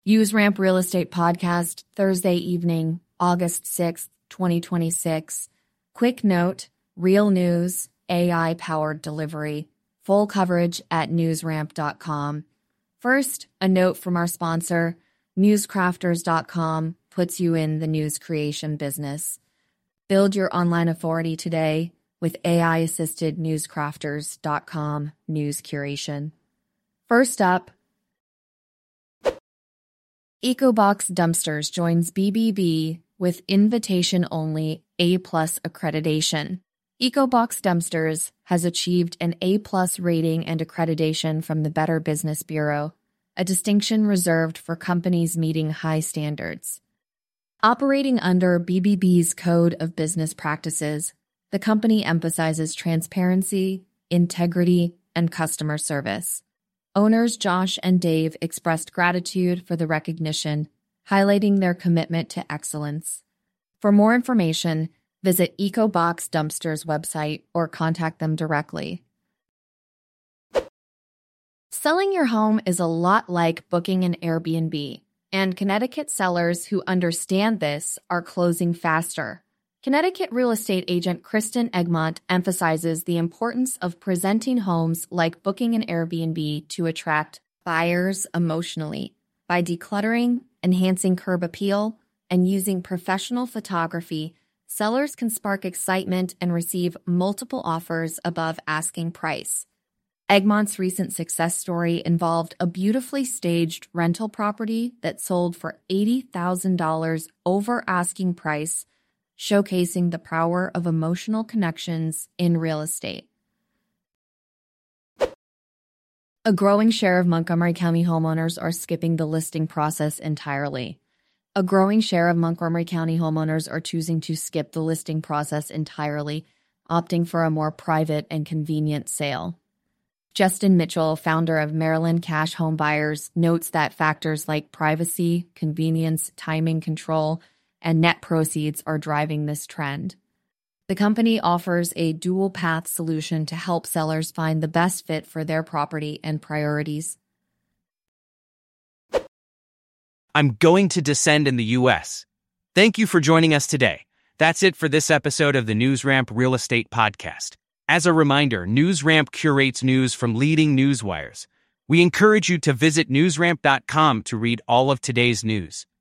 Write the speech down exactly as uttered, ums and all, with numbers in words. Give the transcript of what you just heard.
UseRamp Real Estate Podcast, Thursday evening, August sixth, twenty twenty-six. Quick note, real news, A I-powered delivery. Full coverage at newsramp dot com. First, a note from our sponsor, newscrafters dot com puts you in the news creation business. Build your online authority today with A I-assisted newscrafters dot com news curation. First up, EcoBox Dumpsters joins B B B with invitation-only A-plus accreditation. EcoBox Dumpsters has achieved an A-plus rating and accreditation from the Better Business Bureau, a distinction reserved for companies meeting high standards. Operating under B B B's Code of Business Practices, the company emphasizes transparency, integrity, and customer service. Owners Josh and Dave expressed gratitude for the recognition, highlighting their commitment to excellence. For more information, visit EcoBox Dumpsters website or contact them directly. Selling your home is a lot like booking an Airbnb, and Connecticut sellers who understand this are closing faster. Connecticut real estate agent Kristen Egmont emphasizes the importance of presenting homes like booking an Airbnb to attract buyers emotionally by decluttering, enhancing curb appeal, and using professional photography. Sellers can spark excitement and receive multiple offers above asking price. Egmont's recent success story involved a beautifully staged rental property that sold for eighty thousand dollars over asking price, showcasing the power of emotional connections in real estate. A growing share of Montgomery County homeowners are skipping the listing process entirely. A growing share of Montgomery County homeowners are choosing to skip the listing process entirely, opting for a more private and convenient sale. Justin Mitchell, founder of Maryland Cash Home Buyers, notes that factors like privacy, convenience, timing control, and net proceeds are driving this trend. The company offers a dual-path solution to help sellers find the best fit for their property and priorities. I'm going to descend in the U S. Thank you for joining us today. That's it for this episode of the NewsRamp Real Estate Podcast. As a reminder, NewsRamp curates news from leading news wires. We encourage you to visit newsramp dot com to read all of today's news.